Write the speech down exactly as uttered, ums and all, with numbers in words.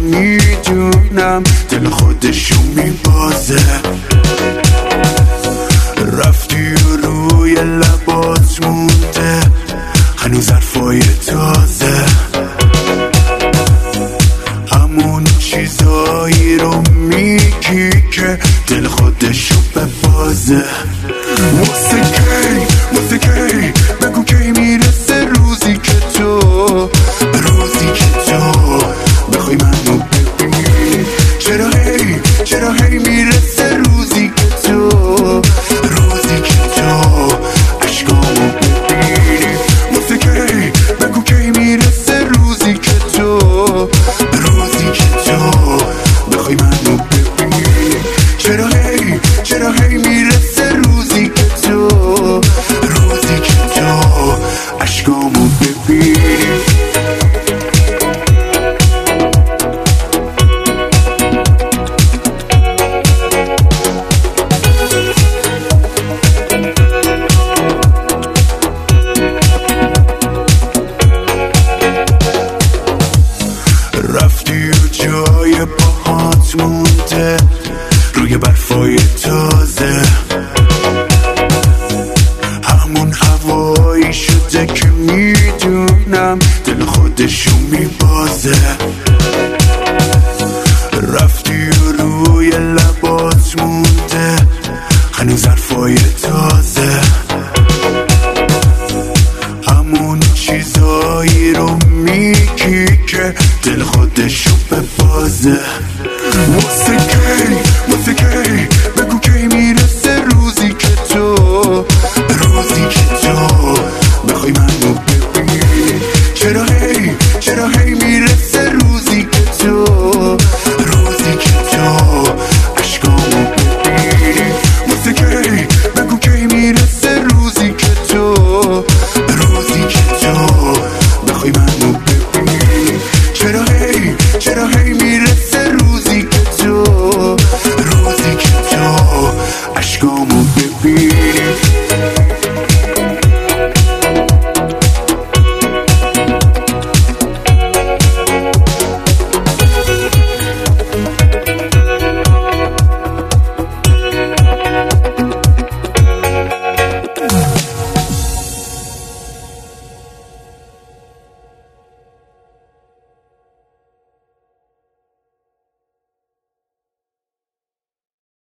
میدونم دل خودشو میبازه. رفتی و روی لبات مونده هنوز حرفای تازه، همون چیزایی رو میگی که دل خودشو ببازه. واسه کی واسه کی بگو کی میرسه روزی که تو روزی که تو بخوای منو ببینی. چرا هی چرا هی میرسه روزی که تو روزی که تو عشقامو ببینی. واسه کی بگو کی میرسه روزی که تو روزی که تو بخوای منو ببینی. چرا هی چرا هی میرسه روزی که تو روزی که تو عشقامو ببینی. رفتی و جای پاهات مونده روی برفای تازه، همون هوایی شده که میدونم دل خودشو میبازه. رفتی و روی لبات مونده هنوز حرفای تازه، همون چیزایی رو میگی که دل خودشو ببازه. واسه کی واسه کی